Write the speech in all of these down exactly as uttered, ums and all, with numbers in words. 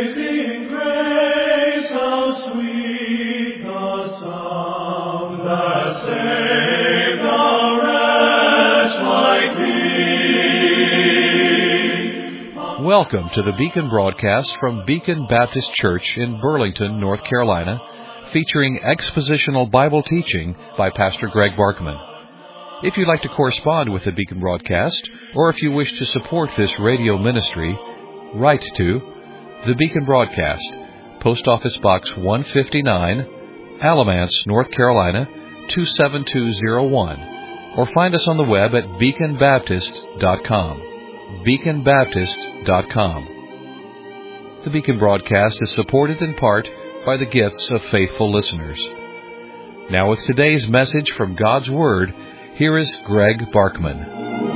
Amazing grace, how sweet the sound that saved a wretch like me. Welcome to the Beacon broadcast from Beacon Baptist Church in Burlington, North Carolina, featuring expositional Bible teaching by Pastor Greg Barkman. If you'd like to correspond with the Beacon broadcast, or if you wish to support this radio ministry, write to the Beacon Broadcast, Post Office Box one fifty-nine, Alamance, North Carolina, two seven two zero one, or find us on the web at beacon baptist dot com. beacon baptist dot com. The Beacon broadcast is supported in part by the gifts of faithful listeners. Now with today's message from God's Word, here is Greg Barkman.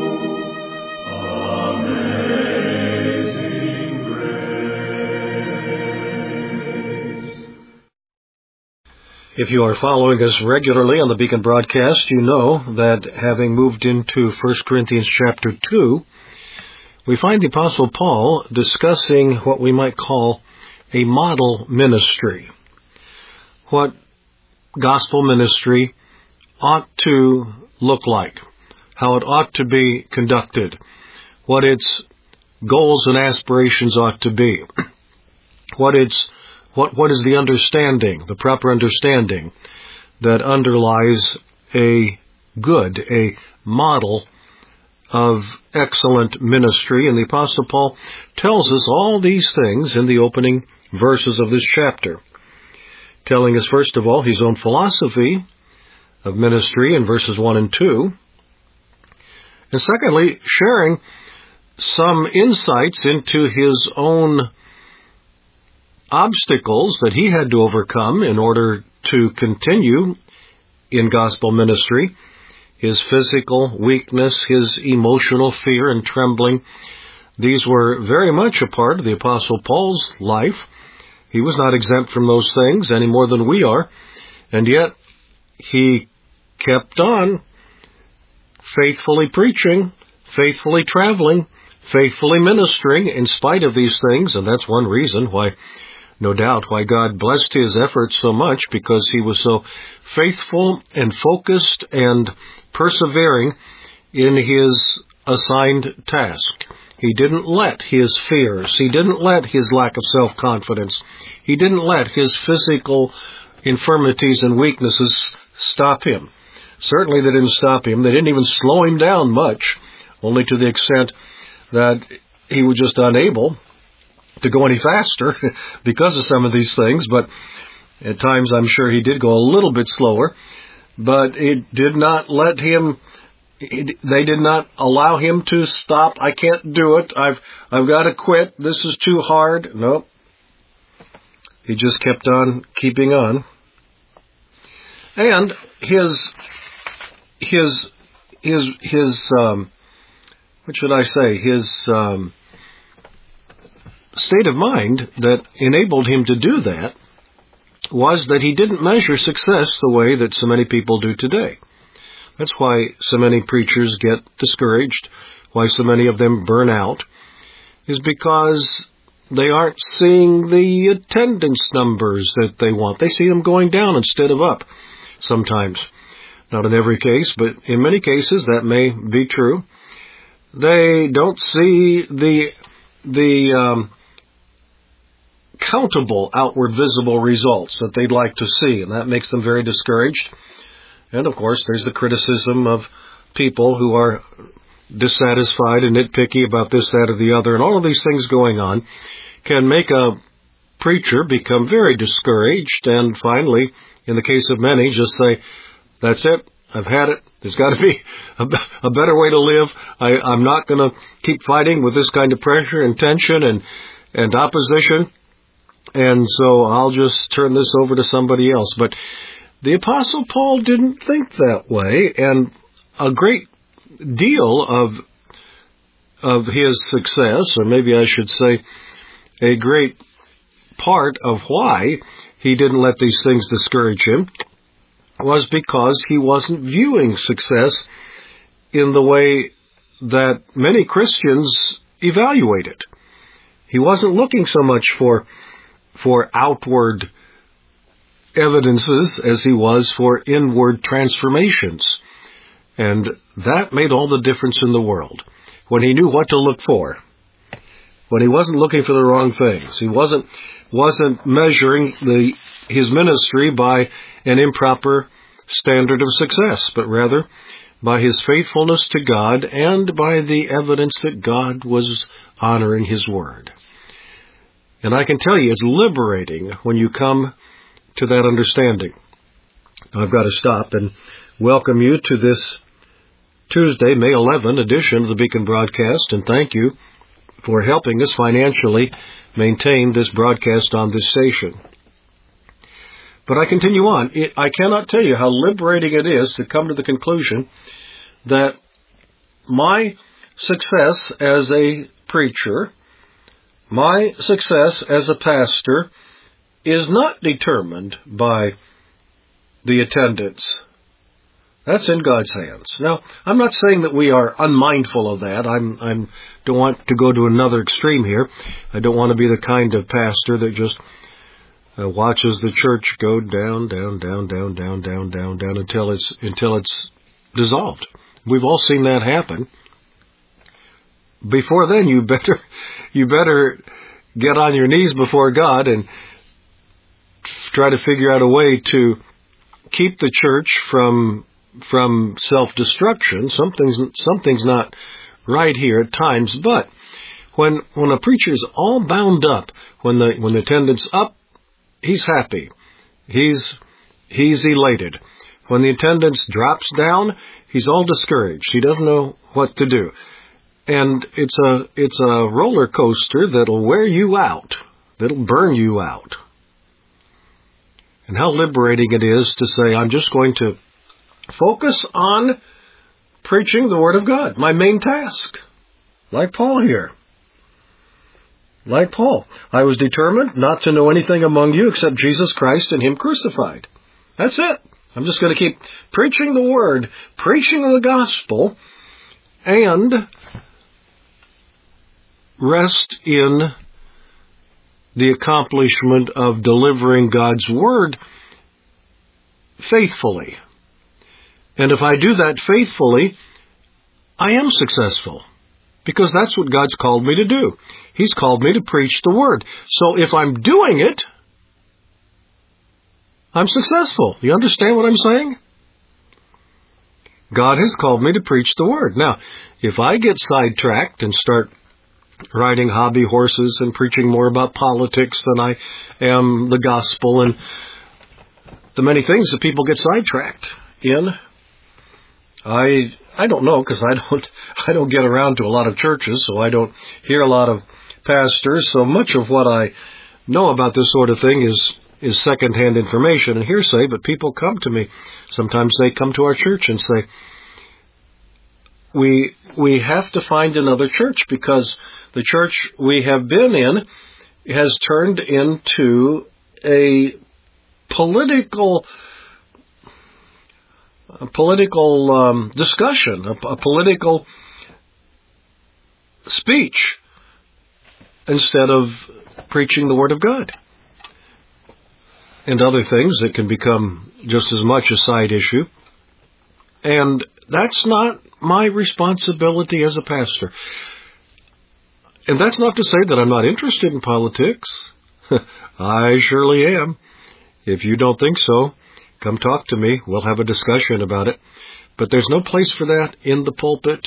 If you are following us regularly on the Beacon broadcast, you know that having moved into First Corinthians chapter two, we find the Apostle Paul discussing what we might call a model ministry. What gospel ministry ought to look like, how it ought to be conducted, what its goals and aspirations ought to be, what its What, what is the understanding, the proper understanding that underlies a good, a model of excellent ministry? And the Apostle Paul tells us all these things in the opening verses of this chapter, telling us, first of all, his own philosophy of ministry in verses one and two, and secondly, sharing some insights into his own obstacles that he had to overcome in order to continue in gospel ministry, his physical weakness, his emotional fear and trembling. These were very much a part of the Apostle Paul's life. He was not exempt from those things any more than we are, and yet he kept on faithfully preaching, faithfully traveling, faithfully ministering in spite of these things, and that's one reason why No doubt why God blessed his efforts so much, because he was so faithful and focused and persevering in his assigned task. He didn't let his fears, he didn't let his lack of self-confidence, he didn't let his physical infirmities and weaknesses stop him. Certainly they didn't stop him. They didn't even slow him down much, only to the extent that he was just unable to go any faster because of some of these things, but at times I'm sure he did go a little bit slower, but it did not let him, it, they did not allow him to stop. I can't do it. I've, I've got to quit. This is too hard. No. He just kept on keeping on. And his, his, his, his, um, what should I say? His, um, state of mind that enabled him to do that was that he didn't measure success the way that so many people do today. That's why so many preachers get discouraged, why so many of them burn out, is because they aren't seeing the attendance numbers that they want. They see them going down instead of up sometimes. Not in every case, but in many cases that may be true. They don't see the the um, countable, outward, visible results that they'd like to see, and that makes them very discouraged. And, of course, there's the criticism of people who are dissatisfied and nitpicky about this, that, or the other, and all of these things going on can make a preacher become very discouraged and finally, in the case of many, just say, that's it, I've had it, there's got to be a, a better way to live, I, I'm not going to keep fighting with this kind of pressure and tension and, and opposition, and so I'll just turn this over to somebody else. But the Apostle Paul didn't think that way, and a great deal of of his success, or maybe I should say a great part of why he didn't let these things discourage him, was because he wasn't viewing success in the way that many Christians evaluate it. He wasn't looking so much for, for outward evidences as he was for inward transformations. And that made all the difference in the world. When he knew what to look for. When he wasn't looking for the wrong things. He wasn't, wasn't measuring the, his ministry by an improper standard of success, but rather by his faithfulness to God and by the evidence that God was honoring his word. And I can tell you, it's liberating when you come to that understanding. I've got to stop and welcome you to this Tuesday, May eleventh edition of the Beacon Broadcast, and thank you for helping us financially maintain this broadcast on this station. But I continue on. It, I cannot tell you how liberating it is to come to the conclusion that my success as a preacher, my success as a pastor, is not determined by the attendance. That's in God's hands. Now, I'm not saying that we are unmindful of that. I'm, I'm don't want to go to another extreme here. I don't want to be the kind of pastor that just uh, watches the church go down, down, down, down, down, down, down, down until it's until it's dissolved. We've all seen that happen. Before then, you better you better get on your knees before God and try to figure out a way to keep the church from from self-destruction. Something's something's not right here at times, but when when a preacher is all bound up, when the when the attendance up, he's happy, he's he's elated. When the attendance drops down, he's all discouraged. He doesn't know what to do, and it's a it's a roller coaster that'll wear you out, that'll burn you out. And how liberating it is to say, I'm just going to focus on preaching the Word of God, my main task. Like Paul here. Like Paul. I was determined not to know anything among you except Jesus Christ and Him crucified. That's it. I'm just going to keep preaching the Word, preaching the gospel, and rest in the accomplishment of delivering God's Word faithfully. And if I do that faithfully, I am successful. Because that's what God's called me to do. He's called me to preach the Word. So if I'm doing it, I'm successful. You understand what I'm saying? God has called me to preach the Word. Now, if I get sidetracked and start riding hobby horses and preaching more about politics than I am the gospel and the many things that people get sidetracked in, I I don't know, because I don't I don't get around to a lot of churches, so I don't hear a lot of pastors. So much of what I know about this sort of thing is is secondhand information and hearsay. But people come to me. Sometimes they come to our church and say, "We we have to find another church because the church we have been in has turned into a political." A political um, discussion, a, a political speech, instead of preaching the Word of God. And other things that can become just as much a side issue. And that's not my responsibility as a pastor. And that's not to say that I'm not interested in politics. I surely am. If you don't think so, come talk to me. We'll have a discussion about it. But there's no place for that in the pulpit.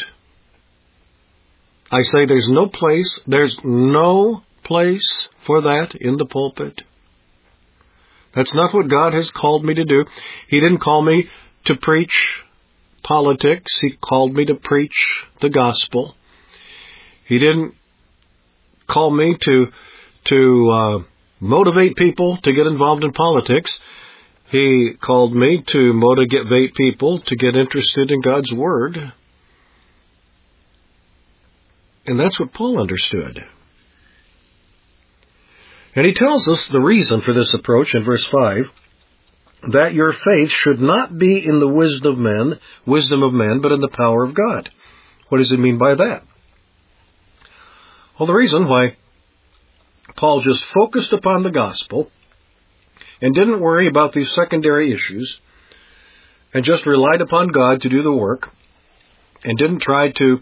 I say there's no place, there's no place for that in the pulpit. That's not what God has called me to do. He didn't call me to preach politics. He called me to preach the gospel. He didn't call me to, to uh, motivate people to get involved in politics. He called me to motivate people to get interested in God's Word. And that's what Paul understood. And he tells us the reason for this approach in verse five, that your faith should not be in the wisdom of men, wisdom of men, but in the power of God. What does he mean by that? Well, the reason why Paul just focused upon the gospel and didn't worry about these secondary issues and just relied upon God to do the work and didn't try to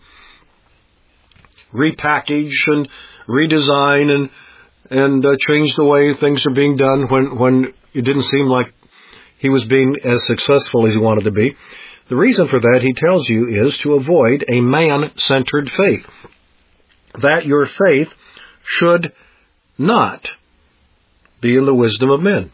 repackage and redesign and and uh, change the way things are being done when, when it didn't seem like he was being as successful as he wanted to be. The reason for that, he tells you, is to avoid a man-centered faith. That your faith should not be in the wisdom of men.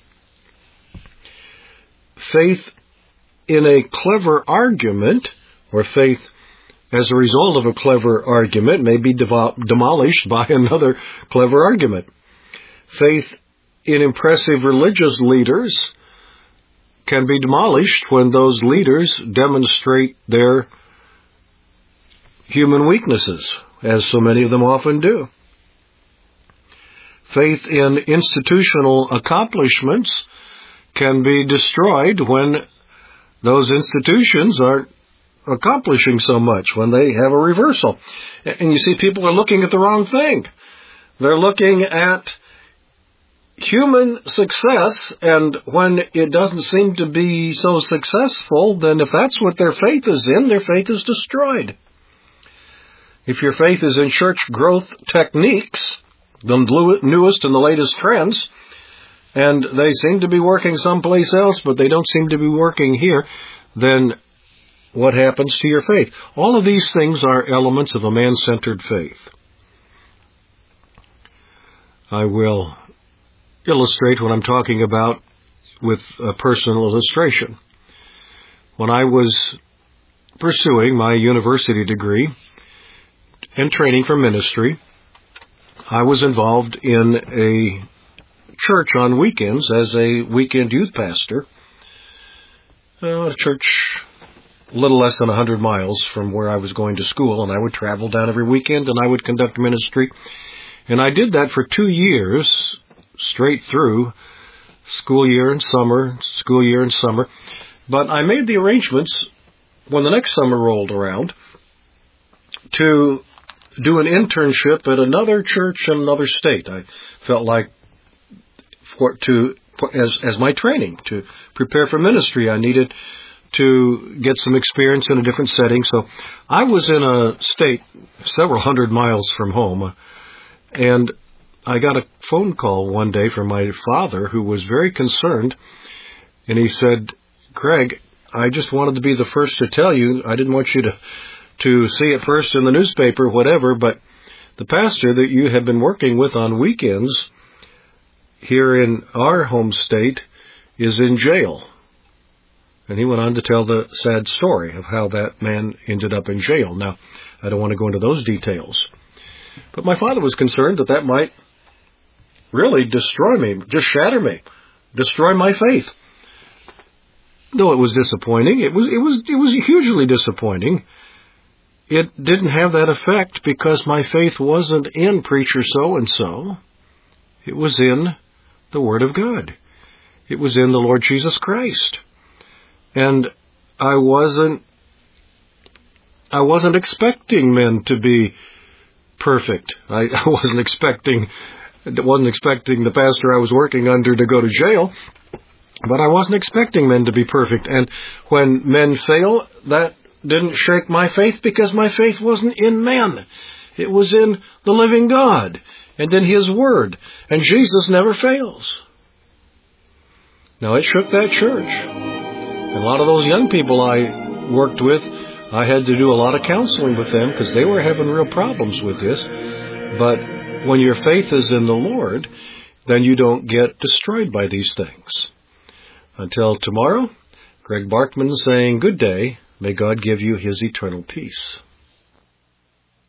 Faith in a clever argument, or faith as a result of a clever argument, may be devo- demolished by another clever argument. Faith in impressive religious leaders can be demolished when those leaders demonstrate their human weaknesses, as so many of them often do. Faith in institutional accomplishments can be destroyed when those institutions aren't accomplishing so much, when they have a reversal. And you see, people are looking at the wrong thing. They're looking at human success, and when it doesn't seem to be so successful, then if that's what their faith is in, their faith is destroyed. If your faith is in church growth techniques, the newest and the latest trends, and they seem to be working someplace else, but they don't seem to be working here, then what happens to your faith? All of these things are elements of a man-centered faith. I will illustrate what I'm talking about with a personal illustration. When I was pursuing my university degree and training for ministry, I was involved in a church on weekends as a weekend youth pastor. Uh, a church a little less than one hundred miles from where I was going to school, and I would travel down every weekend and I would conduct ministry. And I did that for two years, straight through, school year and summer, school year and summer. But I made the arrangements when the next summer rolled around to do an internship at another church in another state. I felt like for to as as my training to prepare for ministry, I needed to get some experience in a different setting. So I was in a state several hundred miles from home, and I got a phone call one day from my father, who was very concerned, and he said, "Greg, I just wanted to be the first to tell you. I didn't want you to to see it first in the newspaper, whatever, but the pastor that you have been working with on weekends here in our home state is in jail." And he went on to tell the sad story of how that man ended up in jail. Now, I don't want to go into those details. But my father was concerned that that might really destroy me, just shatter me, destroy my faith. Though it was disappointing, it was it was it was hugely disappointing. It didn't have that effect because my faith wasn't in preacher so-and-so. It was in the Word of God. It was in the Lord Jesus Christ. And I wasn't, I wasn't expecting men to be perfect. I, I wasn't expecting, wasn't expecting the pastor I was working under to go to jail, but I wasn't expecting men to be perfect. And when men fail, that didn't shake my faith because my faith wasn't in men. It was in the living God and in His Word. And Jesus never fails. Now, it shook that church. And a lot of those young people I worked with, I had to do a lot of counseling with them because they were having real problems with this. But when your faith is in the Lord, then you don't get destroyed by these things. Until tomorrow, Greg Barkman saying good day. May God give you His eternal peace.